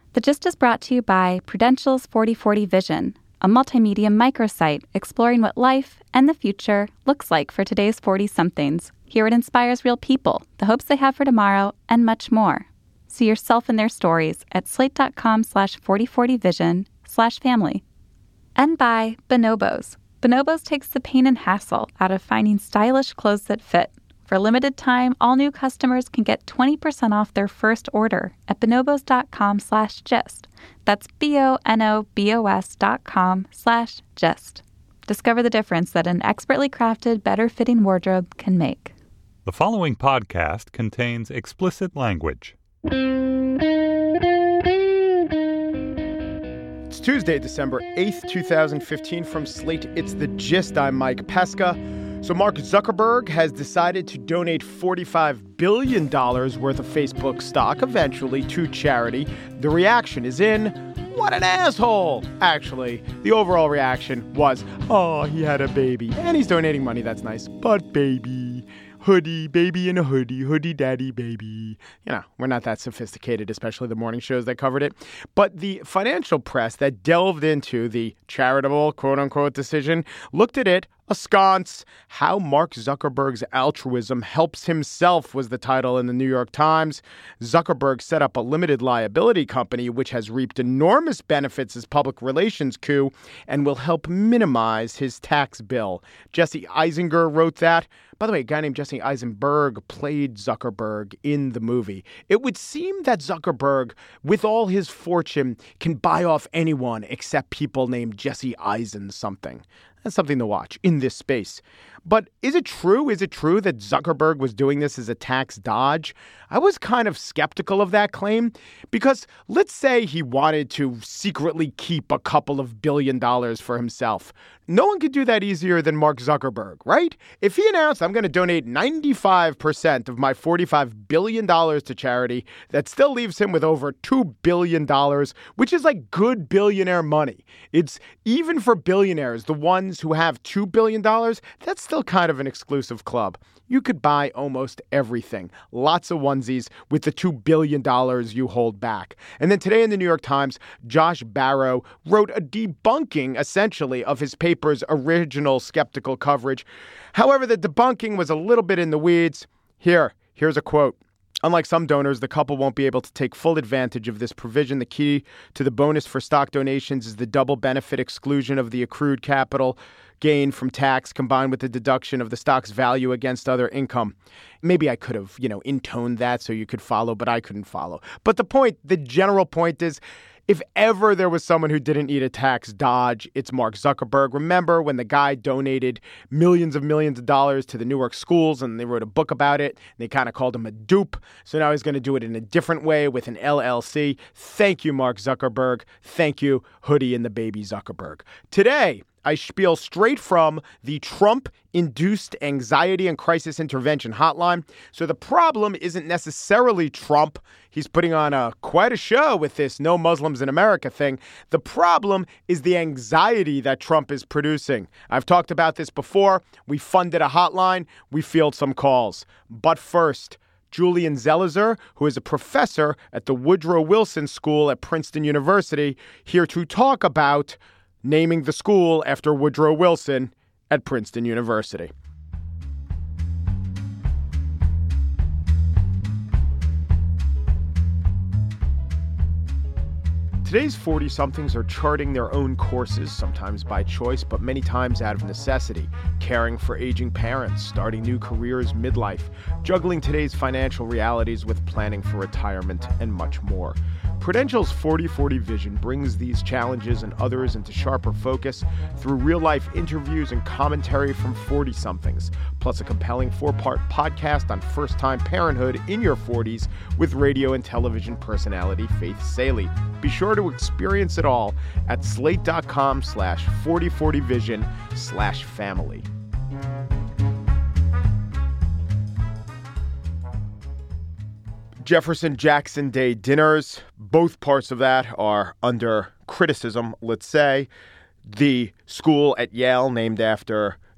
The Gist is brought to you by Prudential's 40/40 Vision, a multimedia microsite exploring what life and the future looks like for today's 40-somethings. Here it inspires real people, the hopes they have for tomorrow, and much more. See yourself in their stories at slate.com/4040vision/family. And by Bonobos. Bonobos takes the pain and hassle out of finding stylish clothes that fit. For a limited time, all new customers can get 20% off their first order at bonobos.com/gist. That's bonobos.com/gist. Discover the difference that an expertly crafted, better-fitting wardrobe can make. The following podcast contains explicit language. It's Tuesday, December 8th, 2015. From Slate, it's The Gist. I'm Mike Pesca. So Mark Zuckerberg has decided to donate $45 billion worth of Facebook stock eventually to charity. The reaction is in, what an asshole. Actually, the overall reaction was, oh, he had a baby. And he's donating money. That's nice. But baby, hoodie, baby in a hoodie, hoodie daddy, baby. You know, we're not that sophisticated, especially the morning shows that covered it. But the financial press that delved into the charitable, quote-unquote, decision looked at it askance. How Mark Zuckerberg's altruism helps himself was the title in the New York Times. Zuckerberg set up a limited liability company which has reaped enormous benefits as public relations coup and will help minimize his tax bill. Jesse Eisinger wrote that. By the way, a guy named Jesse Eisenberg played Zuckerberg in the movie. It would seem that Zuckerberg, with all his fortune, can buy off anyone except people named Jesse Eisen something. That's something to watch in this space. But is it true? Is it true that Zuckerberg was doing this as a tax dodge? I was kind of skeptical of that claim because let's say he wanted to secretly keep a couple of $1 billion for himself. No one could do that easier than Mark Zuckerberg, right? If he announced, I'm going to donate 95% of my $45 billion to charity, that still leaves him with over $2 billion, which is like good billionaire money. It's even for billionaires, the ones who have $2 billion, that's still kind of an exclusive club. You could buy almost everything. Lots of onesies with the $2 billion you hold back. And then today in the New York Times, Josh Barro wrote a debunking, essentially, of his paper's original skeptical coverage. However, the debunking was a little bit in the weeds. Here's a quote. Unlike some donors, the couple won't be able to take full advantage of this provision. The key to the bonus for stock donations is the double benefit exclusion of the accrued capital gain from tax combined with the deduction of the stock's value against other income. Maybe I could have, intoned that so you could follow, but I couldn't follow. But the general point is, if ever there was someone who didn't need a tax dodge, it's Mark Zuckerberg. Remember when the guy donated millions of dollars to the Newark schools and they wrote a book about it? They kind of called him a dupe. So now he's going to do it in a different way with an LLC. Thank you, Mark Zuckerberg. Thank you, Hoodie and the Baby Zuckerberg. Today, I spiel straight from the Trump-induced anxiety and crisis intervention hotline. So the problem isn't necessarily Trump. He's putting on quite a show with this No Muslims in America thing. The problem is the anxiety that Trump is producing. I've talked about this before. We funded a hotline. We field some calls. But first, Julian Zelizer, who is a professor at the Woodrow Wilson School at Princeton University, here to talk about naming the school after Woodrow Wilson at Princeton University. Today's 40-somethings are charting their own courses, sometimes by choice, but many times out of necessity. Caring for aging parents, starting new careers midlife, juggling today's financial realities with planning for retirement, and much more. Prudential's 40/40 Vision brings these challenges and others into sharper focus through real-life interviews and commentary from 40-somethings, plus a compelling 4-part podcast on first-time parenthood in your 40s with radio and television personality Faith Salie. Be sure to experience it all at slate.com/4040vision/family. Jefferson Jackson Day dinners, both parts of that are under criticism, let's say. The school at Yale named after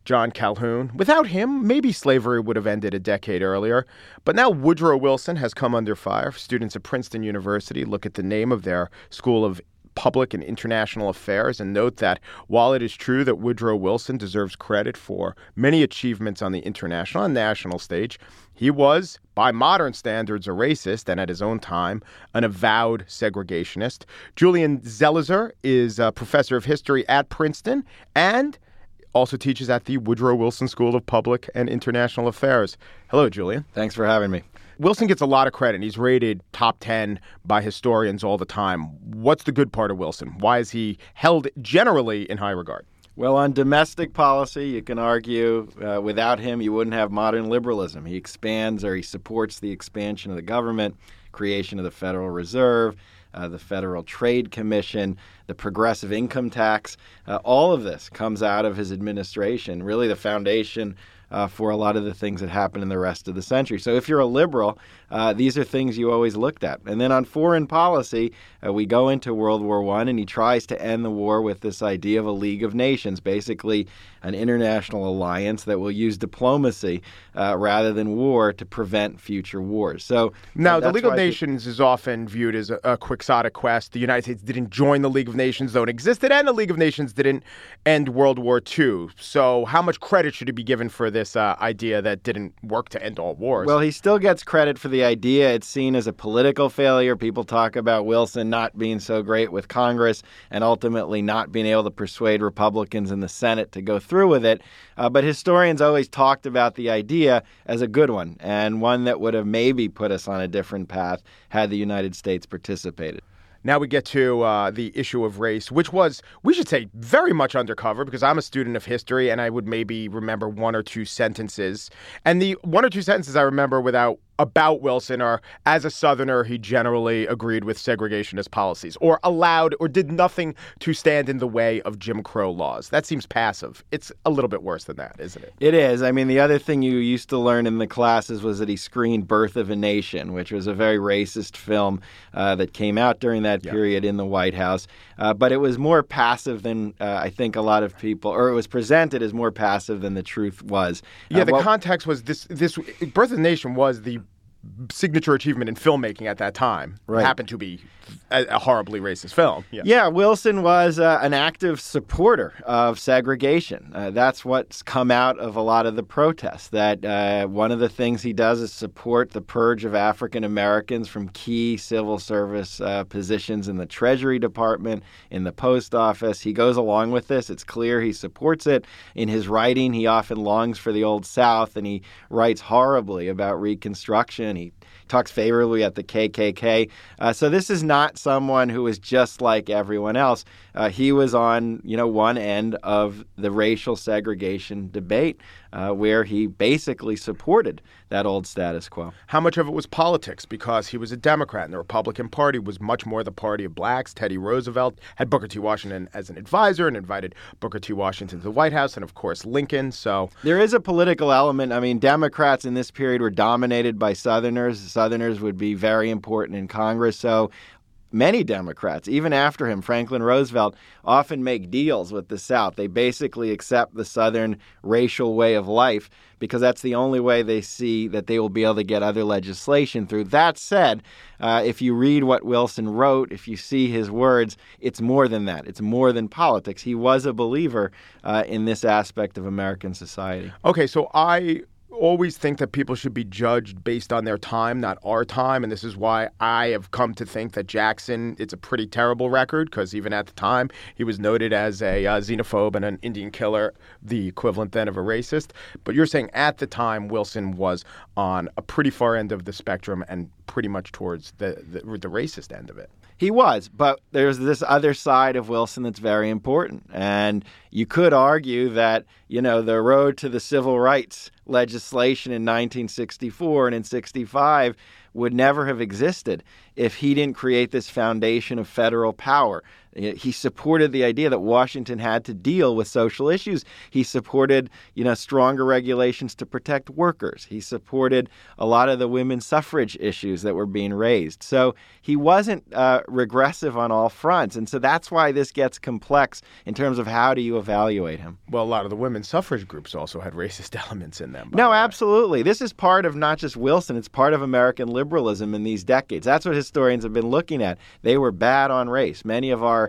John Calhoun. Without him, maybe slavery would have ended a decade earlier. But now Woodrow Wilson has come under fire. Students at Princeton University look at the name of their School of Public and International Affairs and note that while it is true that Woodrow Wilson deserves credit for many achievements on the international and national stage, he was, by modern standards, a racist and at his own time, an avowed segregationist. Julian Zelizer is a professor of history at Princeton and also teaches at the Woodrow Wilson School of Public and International Affairs. Hello, Julian. Thanks for having me. Wilson gets a lot of credit. He's rated top 10 by historians all the time. What's the good part of Wilson? Why is he held generally in high regard? Well, on domestic policy, you can argue without him, you wouldn't have modern liberalism. He expands or he supports the expansion of the government, creation of the Federal Reserve, the Federal Trade Commission, the progressive income tax. All of this comes out of his administration, really the foundation for a lot of the things that happen in the rest of the century. So if you're a liberal, these are things you always looked at. And then on foreign policy, we go into World War I, and he tries to end the war with this idea of a League of Nations, basically an international alliance that will use diplomacy rather than war to prevent future wars. So now, the League of Nations is often viewed as a quixotic quest. The United States didn't join the League of Nations, though it existed, and the League of Nations didn't end World War II. So how much credit should he be given for this idea that didn't work to end all wars? Well, he still gets credit for the idea. It's seen as a political failure. People talk about Wilson not being so great with Congress and ultimately not being able to persuade Republicans in the Senate to go through with it. But historians always talked about the idea as a good one and one that would have maybe put us on a different path had the United States participated. Now we get to the issue of race, which was, we should say, very much undercover because I'm a student of history and I would maybe remember one or two sentences. And the one or two sentences I remember about Wilson are, as a Southerner, he generally agreed with segregationist policies or allowed or did nothing to stand in the way of Jim Crow laws. That seems passive. It's a little bit worse than that, isn't it? It is. I mean, the other thing you used to learn in the classes was that he screened Birth of a Nation, which was a very racist film that came out during that period in the White House. But it was more passive than I think a lot of people, or it was presented as more passive than the truth was. Yeah, the context was this Birth of a Nation was the signature achievement in filmmaking at that time. Right. It happened to be a horribly racist film. Yeah, Wilson was an active supporter of segregation. That's what's come out of a lot of the protests, that one of the things he does is support the purge of African Americans from key civil service positions in the Treasury Department, in the post office. He goes along with this. It's clear he supports it. In his writing, he often longs for the Old South, and he writes horribly about Reconstruction. He talks favorably at the KKK. So this is not someone who is just like everyone else. He was on, one end of the racial segregation debate, where he basically supported that old status quo. How much of it was politics? Because he was a Democrat, and the Republican Party was much more the party of blacks. Teddy Roosevelt had Booker T. Washington as an advisor and invited Booker T. Washington to the White House, and of course Lincoln. So there is a political element. I mean, Democrats in this period were dominated by Southerners. Southerners would be very important in Congress. So many Democrats, even after him, Franklin Roosevelt, often make deals with the South. They basically accept the Southern racial way of life because that's the only way they see that they will be able to get other legislation through. That said, if you read what Wilson wrote, if you see his words, it's more than that. It's more than politics. He was a believer in this aspect of American society. Okay, so I always think that people should be judged based on their time, not our time. And this is why I have come to think that Jackson, it's a pretty terrible record, because even at the time, he was noted as a xenophobe and an Indian killer, the equivalent then of a racist. But you're saying at the time, Wilson was on a pretty far end of the spectrum and pretty much towards the racist end of it. He was, but there's this other side of Wilson that's very important. And you could argue that, the road to the civil rights legislation in 1964 and in 65 would never have existed if he didn't create this foundation of federal power. He supported the idea that Washington had to deal with social issues. He supported, stronger regulations to protect workers. He supported a lot of the women's suffrage issues that were being raised. So he wasn't regressive on all fronts. And so that's why this gets complex in terms of how do you evaluate him. Well, a lot of the women's suffrage groups also had racist elements in them. No, absolutely. This is part of not just Wilson. It's part of American liberalism in these decades. That's what historians have been looking at. They were bad on race. Many of our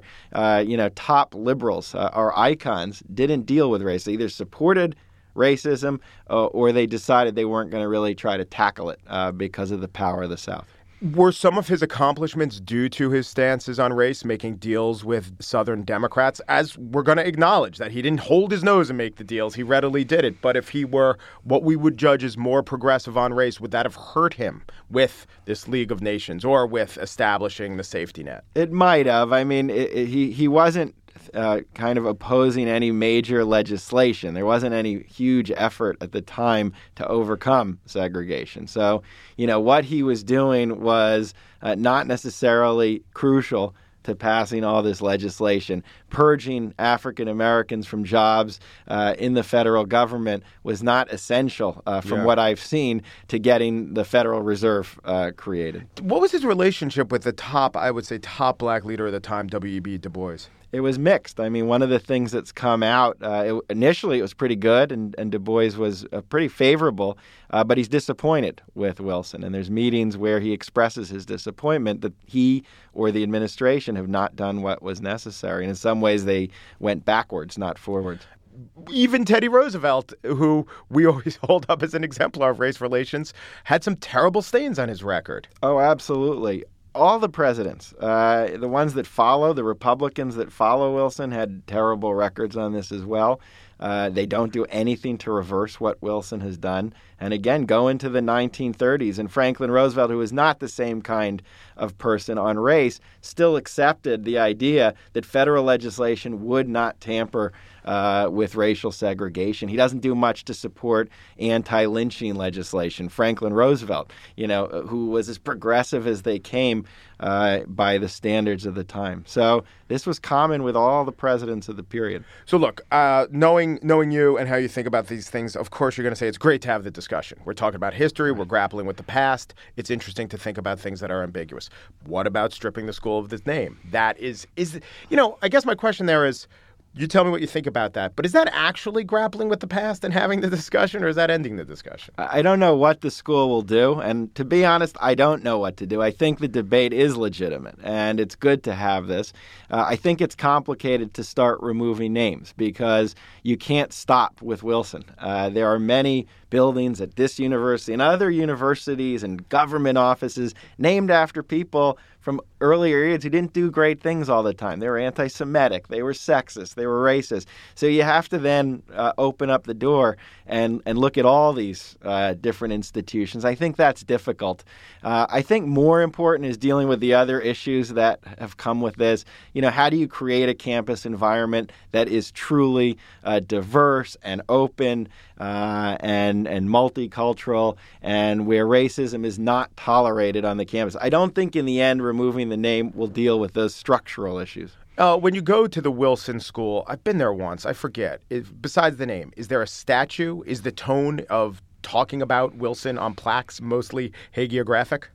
top liberals, our icons, didn't deal with race. They either supported racism or they decided they weren't going to really try to tackle it because of the power of the South. Were some of his accomplishments due to his stances on race, making deals with Southern Democrats? As we're going to acknowledge that he didn't hold his nose and make the deals, he readily did it. But if he were what we would judge as more progressive on race, would that have hurt him with this League of Nations or with establishing the safety net? It might have. I mean, he wasn't kind of opposing any major legislation. There wasn't any huge effort at the time to overcome segregation. So, what he was doing was not necessarily crucial to passing all this legislation. Purging African Americans from jobs in the federal government was not essential from what I've seen to getting the Federal Reserve created. What was his relationship with the top black leader at the time, W.E.B. Du Bois? It was mixed. I mean, one of the things that's come out, initially it was pretty good, and Du Bois was pretty favorable, but he's disappointed with Wilson. And there's meetings where he expresses his disappointment that he or the administration have not done what was necessary. And in some ways, they went backwards, not forwards. Even Teddy Roosevelt, who we always hold up as an exemplar of race relations, had some terrible stains on his record. Oh, absolutely. All the presidents, the ones that follow, the Republicans that follow Wilson, had terrible records on this as well. They don't do anything to reverse what Wilson has done. And again, go into the 1930s, and Franklin Roosevelt, who was not the same kind of person on race, still accepted the idea that federal legislation would not tamper with racial segregation. He doesn't do much to support anti-lynching legislation. Franklin Roosevelt, who was as progressive as they came by the standards of the time. So this was common with all the presidents of the period. So look, knowing you and how you think about these things, of course you're going to say it's great to have the discussion. We're talking about history. We're grappling with the past. It's interesting to think about things that are ambiguous. What about stripping the school of its name? That is, I guess my question there is, you tell me what you think about that. But is that actually grappling with the past and having the discussion, or is that ending the discussion? I don't know what the school will do. And to be honest, I don't know what to do. I think the debate is legitimate, and it's good to have this. I think it's complicated to start removing names because you can't stop with Wilson. There are many buildings at this university and other universities and government offices named after people from earlier years who didn't do great things all the time. They were anti-Semitic, they were sexist, they were racist. So you have to then open up the door and look at all these different institutions. I think that's difficult. I think more important is dealing with the other issues that have come with this. How do you create a campus environment that is truly diverse and open and multicultural, and where racism is not tolerated on the campus? I don't think in the end removing the name will deal with those structural issues. When you go to the Wilson School, I've been there once, I forget. Besides the name, is there a statue? Is the tone of talking about Wilson on plaques mostly hagiographic?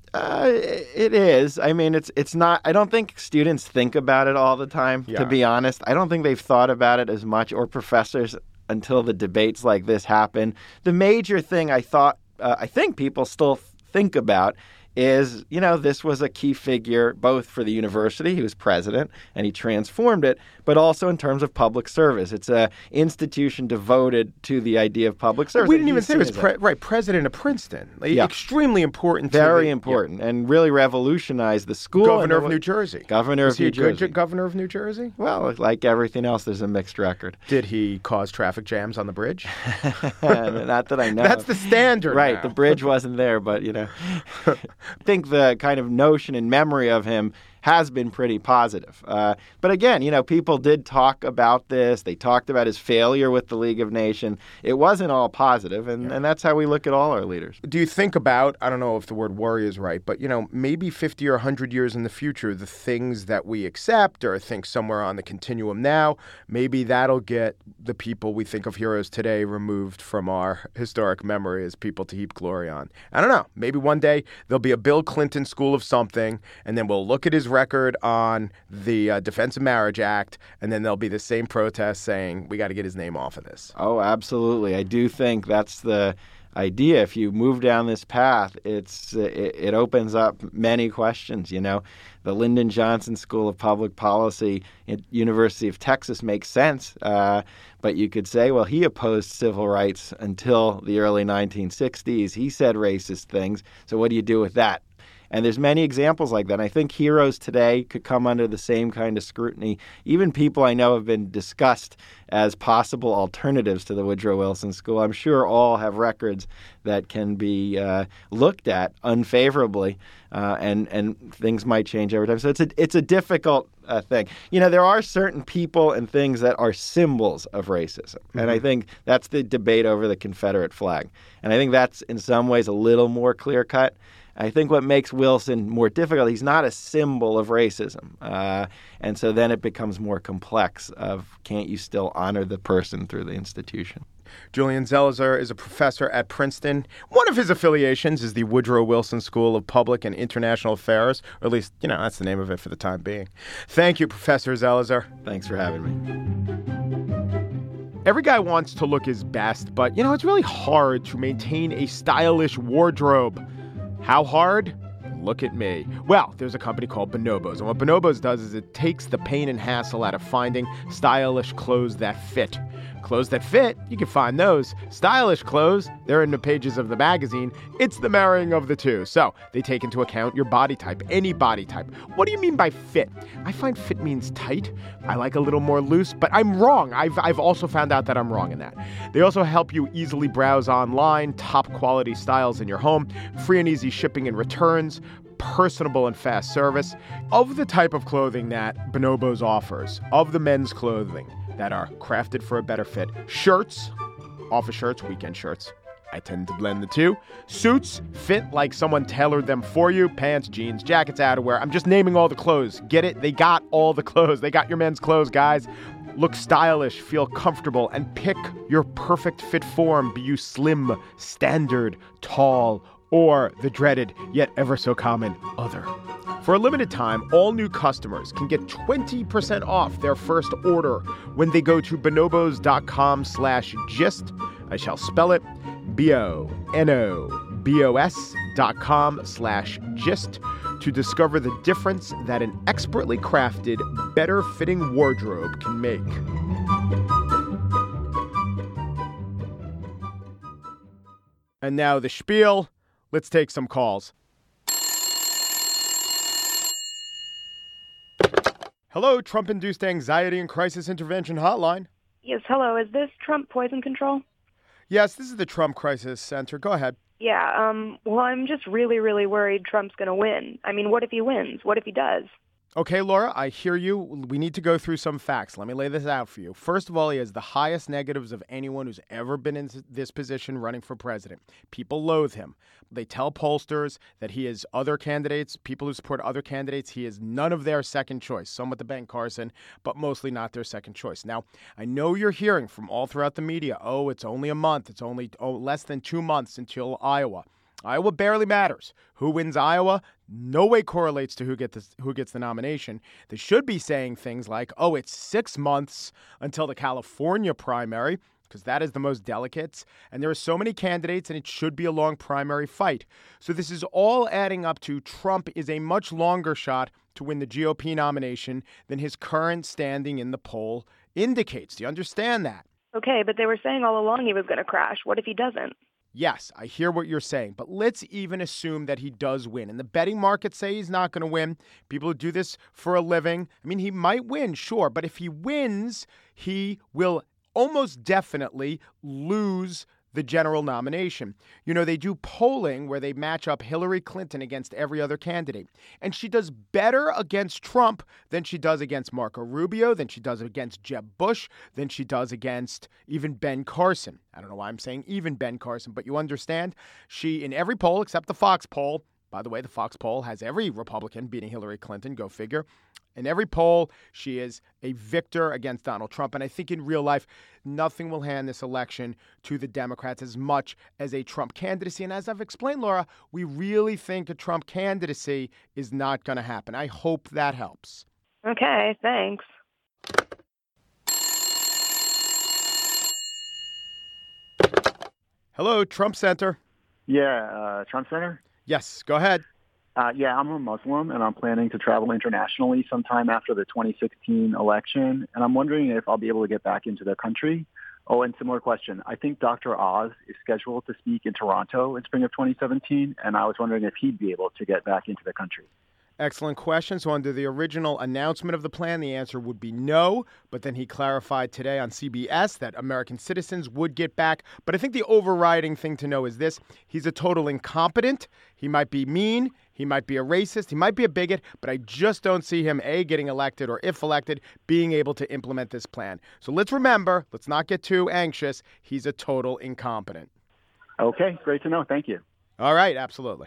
It is. I mean, it's not. I don't think students think about it all the time, to be honest. I don't think they've thought about it as much, or professors, until the debates like this happen. The major thing I think people still think about is, this was a key figure both for the university. He was president and he transformed it, but also in terms of public service. It's an institution devoted to the idea of public service. We didn't even say he was president of Princeton. Extremely important. Very important, and really revolutionized the school. Governor of New Jersey. Was he a good governor of New Jersey? Well, like everything else, there's a mixed record. Did he cause traffic jams on the bridge? Not that I know. That's the standard. Right. Now. The bridge wasn't there, but, I think the kind of notion and memory of him has been pretty positive. But again, people did talk about this. They talked about his failure with the League of Nations. It wasn't all positive, and that's how we look at all our leaders. Do you think about, I don't know if the word worry is right, but, maybe 50 or 100 years in the future, the things that we accept or think somewhere on the continuum now, maybe that'll get the people we think of heroes today removed from our historic memory as people to heap glory on. I don't know. Maybe one day there'll be a Bill Clinton school of something, and then we'll look at his record on the Defense of Marriage Act, and then there'll be the same protest saying we got to get his name off of this. Oh, absolutely. I do think that's the idea. If you move down this path, it opens up many questions. The Lyndon Johnson School of Public Policy at University of Texas makes sense, but you could say, well, he opposed civil rights until the early 1960s. He said racist things. So what do you do with that? And there's many examples like that. And I think heroes today could come under the same kind of scrutiny. Even people I know have been discussed as possible alternatives to the Woodrow Wilson School. I'm sure all have records that can be looked at unfavorably, and things might change over time. So it's a difficult thing. There are certain people and things that are symbols of racism. Mm-hmm. And I think that's the debate over the Confederate flag. And I think that's in some ways a little more clear-cut. I think what makes Wilson more difficult, he's not a symbol of racism. And so then it becomes more complex of, can't you still honor the person through the institution? Julian Zelizer is a professor at Princeton. One of his affiliations is the Woodrow Wilson School of Public and International Affairs, or at least, that's the name of it for the time being. Thank you, Professor Zelizer. Thanks for having me. Every guy wants to look his best, but, it's really hard to maintain a stylish wardrobe. How hard? Look at me. Well, there's a company called Bonobos, and what Bonobos does is it takes the pain and hassle out of finding stylish clothes that fit. Clothes that fit, you can find those. Stylish clothes, they're in the pages of the magazine. It's the marrying of the two. So they take into account your body type, any body type. What do you mean by fit? I find fit means tight. I like a little more loose, but I'm wrong. I've also found out that I'm wrong in that. They also help you easily browse online, top quality styles in your home, free and easy shipping and returns, personable and fast service. Of the type of clothing that Bonobos offers, of the men's clothing that are crafted for a better fit, shirts, office shirts, weekend shirts, I tend to blend the two. Suits fit like someone tailored them for you. Pants, jeans, jackets, outerwear. I'm just naming all the clothes. Get it? They got all the clothes. They got your men's clothes, guys. Look stylish, feel comfortable, and pick your perfect fit form. Be you slim, standard, tall, or the dreaded, yet ever so common, other. For a limited time, all new customers can get 20% off their first order when they go to bonobos.com/gist. I shall spell it bonobos.com/gist to discover the difference that an expertly crafted, better fitting wardrobe can make. And now the spiel. Let's take some calls. Hello, Trump-induced anxiety and crisis intervention hotline. Yes, hello. Is this Trump Poison Control? Yes, this is the Trump Crisis Center. Go ahead. Yeah, well, I'm just really, really worried Trump's going to win. I mean, what if he wins? What if he does? Okay, Laura, I hear you. We need to go through some facts. Let me lay this out for you. First of all, he has the highest negatives of anyone who's ever been in this position running for president. People loathe him. They tell pollsters that he is other candidates, people who support other candidates. He is none of their second choice. Some with the Ben Carson, but mostly not their second choice. Now, I know you're hearing from all throughout the media, it's only a month. It's only less than 2 months until Iowa. Iowa barely matters. Who wins Iowa? No way correlates to who gets the nomination. They should be saying things like, it's 6 months until the California primary, because that is the most delicate. And there are so many candidates, and it should be a long primary fight. So this is all adding up to Trump is a much longer shot to win the GOP nomination than his current standing in the poll indicates. Do you understand that? Okay, but they were saying all along he was going to crash. What if he doesn't? Yes, I hear what you're saying, but let's even assume that he does win. And the betting markets say he's not going to win. People who do this for a living, he might win, sure, but if he wins, he will almost definitely lose the general nomination. You know, they do polling where they match up Hillary Clinton against every other candidate. And she does better against Trump than she does against Marco Rubio, than she does against Jeb Bush, than she does against even Ben Carson. I don't know why I'm saying even Ben Carson, but you understand. She, in every poll except the Fox poll, by the way, the Fox poll has every Republican beating Hillary Clinton, go figure. In every poll, she is a victor against Donald Trump. And I think in real life, nothing will hand this election to the Democrats as much as a Trump candidacy. And as I've explained, Laura, we really think a Trump candidacy is not going to happen. I hope that helps. Okay, thanks. Hello, Trump Center. Yeah, Trump Center? Yes, go ahead. Yeah, I'm a Muslim, and I'm planning to travel internationally sometime after the 2016 election, and I'm wondering if I'll be able to get back into the country. Oh, and similar question. I think Dr. Oz is scheduled to speak in Toronto in spring of 2017, and I was wondering if he'd be able to get back into the country. Excellent question. So under the original announcement of the plan, the answer would be no. But then he clarified today on CBS that American citizens would get back. But I think the overriding thing to know is this. He's a total incompetent. He might be mean. He might be a racist. He might be a bigot. But I just don't see him, A, getting elected, or if elected, being able to implement this plan. So let's remember, let's not get too anxious. He's a total incompetent. Okay, great to know. Thank you. All right, absolutely.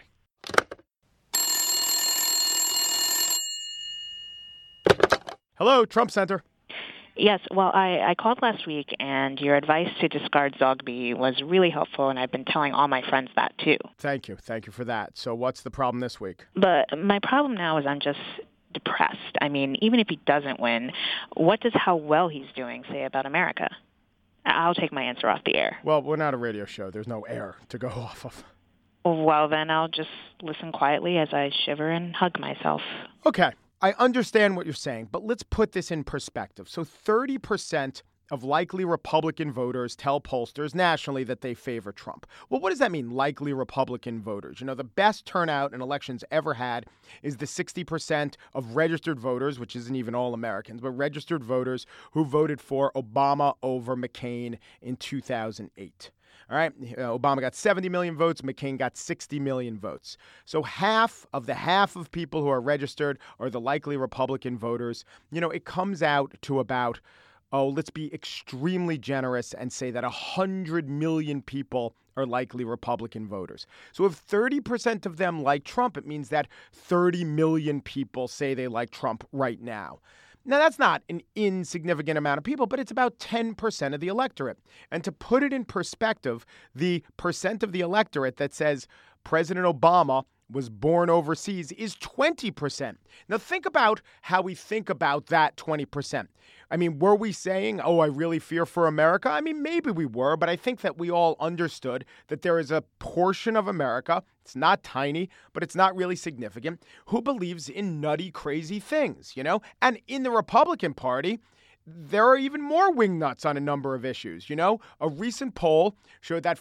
Hello, Trump Center. Yes, well, I called last week, and your advice to discard Zogby was really helpful, and I've been telling all my friends that, too. Thank you. Thank you for that. So what's the problem this week? But my problem now is I'm just depressed. I mean, even if he doesn't win, what does how well he's doing say about America? I'll take my answer off the air. Well, we're not a radio show. There's no air to go off of. Well, then I'll just listen quietly as I shiver and hug myself. Okay. I understand what you're saying, but let's put this in perspective. So 30% of likely Republican voters tell pollsters nationally that they favor Trump. Well, what does that mean, likely Republican voters? You know, the best turnout an election's ever had is the 60% of registered voters, which isn't even all Americans, but registered voters who voted for Obama over McCain in 2008. All right. Obama got 70 million votes. McCain got 60 million votes. So half of people who are registered are the likely Republican voters. You know, it comes out to about, let's be extremely generous and say that 100 million people are likely Republican voters. So if 30% of them like Trump, it means that 30 million people say they like Trump right now. Now, that's not an insignificant amount of people, but it's about 10% of the electorate. And to put it in perspective, the percent of the electorate that says President Obama was born overseas is 20%. Now, think about how we think about that 20%. I mean, were we saying, I really fear for America? I mean, maybe we were, but I think that we all understood that there is a portion of America, it's not tiny, but it's not really significant, who believes in nutty, crazy things, you know? And in the Republican Party, there are even more wingnuts on a number of issues. You know, a recent poll showed that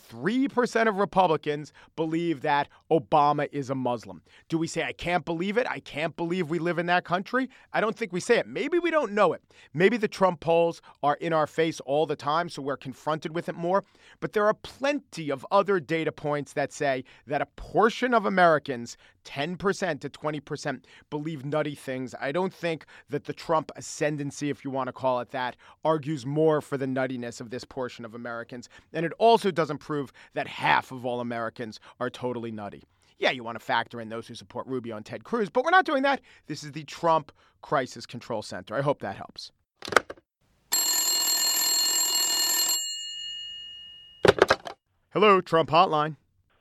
43% of Republicans believe that Obama is a Muslim. Do we say, I can't believe it? I can't believe we live in that country? I don't think we say it. Maybe we don't know it. Maybe the Trump polls are in our face all the time, so we're confronted with it more. But there are plenty of other data points that say that a portion of Americans, 10% to 20%, believe nutty things. I don't think that the Trump ascendancy, if you want to call it that, argues more for the nuttiness of this portion of Americans. And it also doesn't prove that half of all Americans are totally nutty. Yeah, you want to factor in those who support Rubio and Ted Cruz, but we're not doing that. This is the Trump Crisis Control Center. I hope that helps. Hello, Trump Hotline.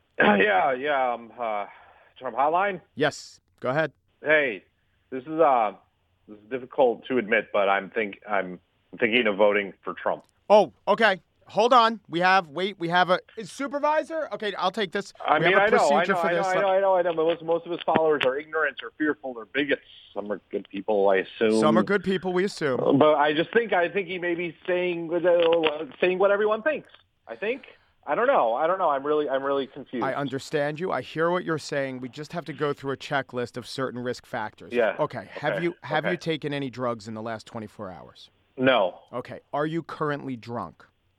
Trump Hotline? Yes, go ahead. Hey, this is difficult to admit, but I'm thinking of voting for Trump. Oh, okay. Hold on. We have a supervisor. Okay, I'll take this. I know. But most of his followers are ignorant or fearful or bigots. Some are good people, I assume. Some are good people, we assume. But I think he may be saying what everyone thinks. I don't know. I'm really confused. I understand you. I hear what you're saying. We just have to go through a checklist of certain risk factors. Yeah. Okay. Have you taken any drugs in the last 24 hours? No. Okay. Are you currently drunk?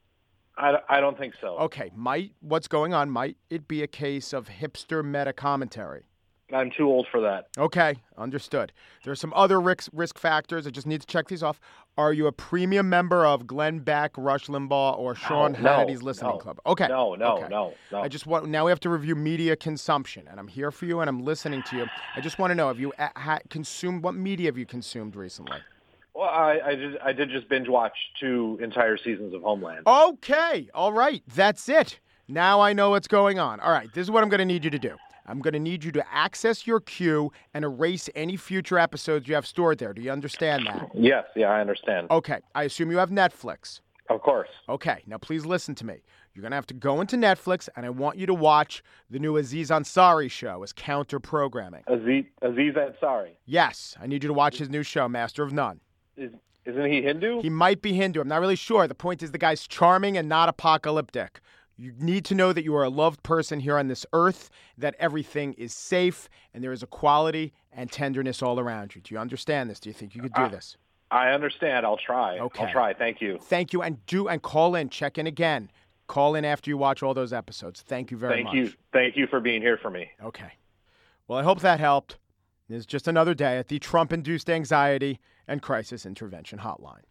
I don't think so. Okay. What's going on? Might it be a case of hipster meta commentary? I'm too old for that. Okay, understood. There are some other risk factors. I just need to check these off. Are you a premium member of Glenn Beck, Rush Limbaugh, or Sean Hannity's Listening Club? Okay. No. I just want now we have to review media consumption, and I'm here for you, and I'm listening to you. I just want to know, have you consumed what media have you consumed recently? Well, I did just binge watch 2 entire seasons of Homeland. Okay, all right, that's it. Now I know what's going on. All right, this is what I'm going to need you to do. I'm going to need you to access your queue and erase any future episodes you have stored there. Do you understand that? Yes, I understand. Okay, I assume you have Netflix. Of course. Okay, now please listen to me. You're going to have to go into Netflix, and I want you to watch the new Aziz Ansari show as counter-programming. Aziz Ansari? Yes, I need you to watch his new show, Master of None. Isn't he Hindu? He might be Hindu. I'm not really sure. The point is the guy's charming and not apocalyptic. You need to know that you are a loved person here on this earth, that everything is safe, and there is equality and tenderness all around you. Do you understand this? Do you think you could do this? I understand. I'll try. Okay. I'll try. Thank you. Thank you. And call in. Check in again. Call in after you watch all those episodes. Thank you very much. Thank you for being here for me. Okay. Well, I hope that helped. It's just another day at the Trump-induced anxiety and crisis intervention hotline.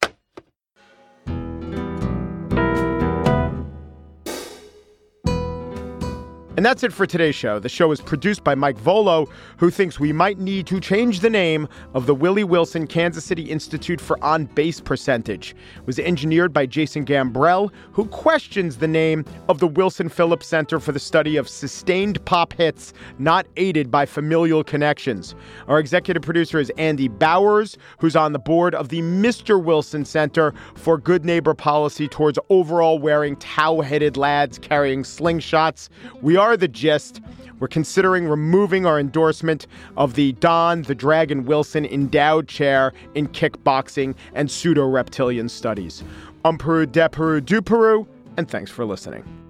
And that's it for today's show. The show is produced by Mike Volo, who thinks we might need to change the name of the Willie Wilson Kansas City Institute for On-Base Percentage. It was engineered by Jason Gambrell, who questions the name of the Wilson Phillips Center for the Study of Sustained Pop Hits Not Aided by Familial Connections. Our executive producer is Andy Bowers, who's on the board of the Mr. Wilson Center for Good Neighbor Policy towards overall wearing tow-headed lads carrying slingshots. We are The Gist. We're considering removing our endorsement of the Don the Dragon Wilson Endowed Chair in Kickboxing and Pseudo-Reptilian Studies. Peru, de Peru, du Peru, and thanks for listening.